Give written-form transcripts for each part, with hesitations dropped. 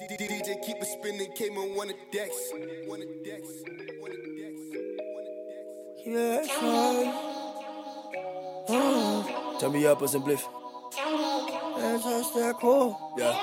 DJ keep it spinning, came on one of decks. Yeah, that's right. Turn me up or some bliff. That's that cool. Yeah.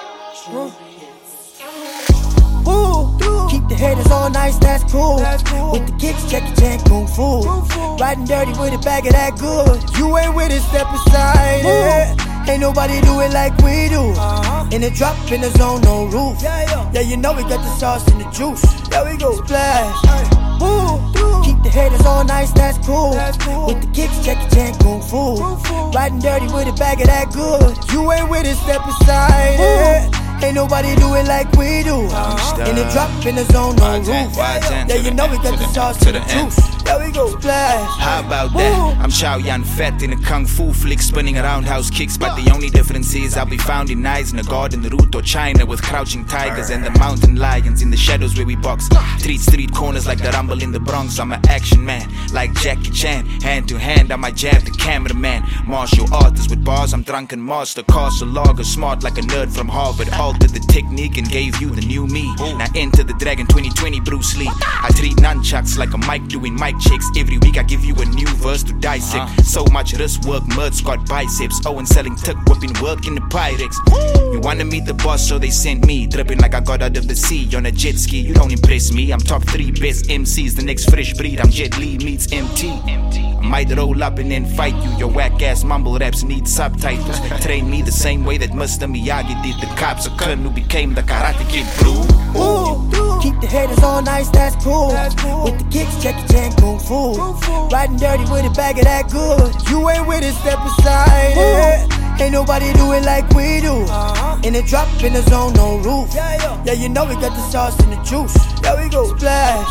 Keep the haters all nice, that's cool. With the kicks, Jackie Chan, Kung Fu. Riding dirty with a bag of that good. You ain't with it, step aside. Ain't nobody do it like we do. In the drop, in the zone, no roof. Yeah, you know we got the sauce and the juice. There we go, splash. Keep the haters all nice, that's cool. With the kicks, Jackie Chan, Kung Fu. Riding dirty with a bag of that good. You ain't with it, step aside. Ain't nobody do it like we do. In the drop, in the zone, no roof. Yeah, you know we got the sauce and the juice. There we go, splash. How about that? I'm Chow Yun Fat in a kung fu flick, spinning around house kicks. But the only difference is I'll be found in Isengard, the route or China, with crouching tigers and the mountain lions in the shadows where we box. Street corners like the rumble in the Bronx. I'm an action man, like Jackie Chan. Hand to hand, I might jab the cameraman. Martial artist with bars, I'm drunken master. Castle logger, smart like a nerd from Harvard. Altered the technique and gave you the new me. Now enter the Dragon 2020 Bruce Lee. I treat nunchucks like a mic doing mic checks. Every week I give you a new verse to dissect. So much wrist work, Mertz got biceps. Owen selling tuck, whipping work in the Pyrex. You wanna meet the boss, so they sent me. Dripping like I got out of the sea on a jet ski. You don't impress me, I'm top 3 best MCs. The next fresh breed, I'm Jet Li meets MT. I might roll up and then fight you. Your whack ass mumble raps need subtitles. Train me the same way that Mr. Miyagi did the cops. A kid who became the Karate Kid, bro. Keep the haters all nice, that's cool. With the kicks, Jackie Chan, Kung Fu. Riding dirty with a bag of that good. You ain't with it, step aside. Ain't nobody do it like we do. In the drop, in the zone, no roof. Yeah, you know we got the sauce and the juice. There we go, splash.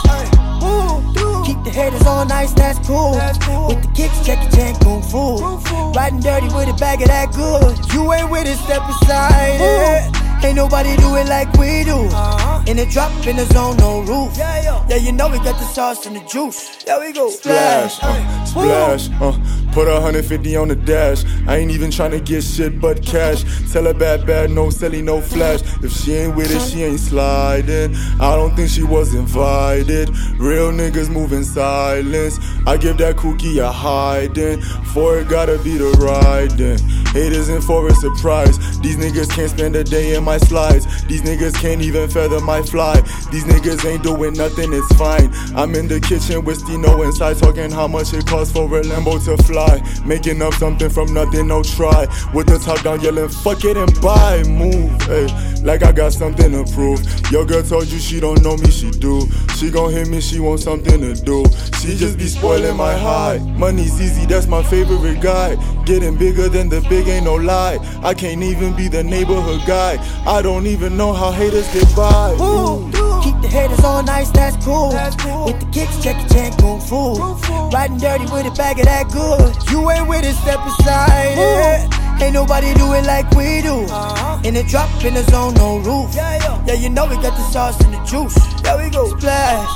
Keep the haters all nice, that's cool. With the kicks, Jackie Chan, Kung Fu. Riding dirty with a bag of that good. You ain't with it, step aside. Ain't nobody do it like we do. In the drop, in the zone, no roof. Yeah, you know we got the sauce and the juice. There we go, splash. Splash, put 150 on the dash. I ain't even tryna get shit but cash. Tell her bad, no silly, no flash. If she ain't with it, she ain't sliding. I don't think she was invited. Real niggas move in silence. I give that cookie a hiding. For it gotta be the riding. Haters in for a surprise. These niggas can't spend a day in my slides. These niggas can't even feather my fly. These niggas ain't doing nothing, it's fine. I'm in the kitchen with Stino inside, talking how much it costs for a Lambo to fly. Making up something from nothing, no try. With the top down yelling, fuck it and buy. Move, hey, like I got something to prove. Your girl told you she don't know me, she do. She gon' hit me, she want something to do. She just be spoiling my high. Money's easy, that's my favorite guy. Getting bigger than the big, ain't no lie. I can't even be the neighborhood guy. I don't even know how haters get by. Keep the haters all nice, that's cool. With the kicks, Jackie Chan, Kung Fu. Riding dirty with a bag of that good. You ain't with it, step aside. Ain't nobody do it like we do. In the drop, in the zone, no roof. Yeah, you know we got the sauce and the juice. There we go, splash.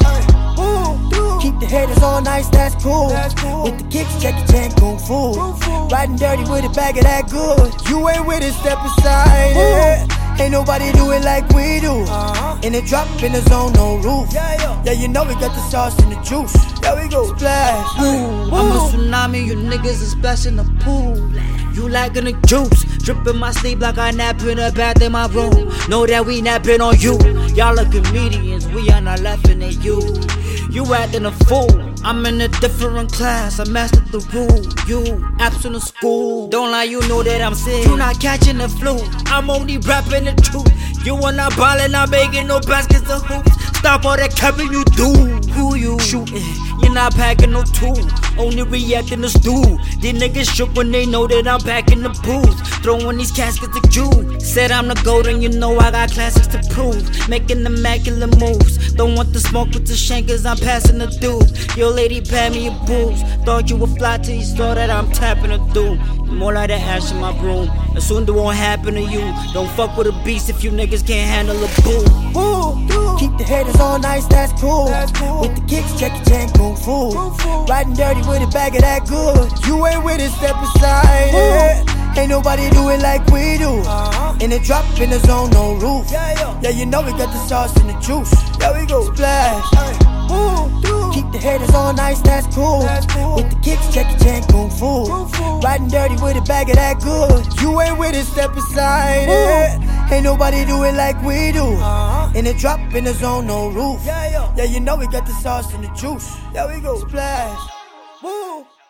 Keep the haters all nice, that's cool. With the kicks, Jackie Chan, Kung Fu. Riding dirty with a bag of that good. You ain't with it, step aside. Ain't nobody do it like we do. In the drop, in the zone, no roof. Yeah, you know we got the sauce and the juice. There we go, splash. I'm a tsunami, you niggas is splashing the pool. You lacking the juice, dripping my sleep like I nap in a bath in my room. Know that we napping on you. Y'all are comedians, we are not laughing at you. You acting a fool. I'm in a different class, I mastered the rule. You absent of school. Don't lie, you know that I'm sick. You not catching the flu. I'm only rapping the truth. You are not ballin', not making no baskets of hoops. Stop all that capping you do. Who you shooting? You're not packing no tool. Only reacting to stew. These niggas shook when they know that I'm back in the booth. Throwing these caskets at you. Said I'm the gold and you know I got classics to prove. Making immaculate moves. Don't want the smoke with the shankers, I'm passing the dude. Yo lady, pay me your boobs. Thought you would fly till you saw that I'm tapping the dude. More like the ash in my broom. And soon it won't happen to you. Don't fuck with a beast if you niggas can't handle a bull. Keep the haters all nice, that's cool. With the kicks, Jackie Chan, Kung Fu. Riding dirty with a bag of that good. You ain't with it, step aside. Ain't nobody do it like we do. In the drop, in the zone, no roof. Yeah, you know we got the sauce and the juice. There we go. Splash. Keep the haters on ice, that's cool. With the kicks, Jackie Chan, Kung Fu. Riding dirty with a bag of that good. You ain't with it, step aside it. Ain't nobody do it like we do. In the drop, in the zone, no roof. Yeah, you know we got the sauce and the juice. There we go. Splash. Woo.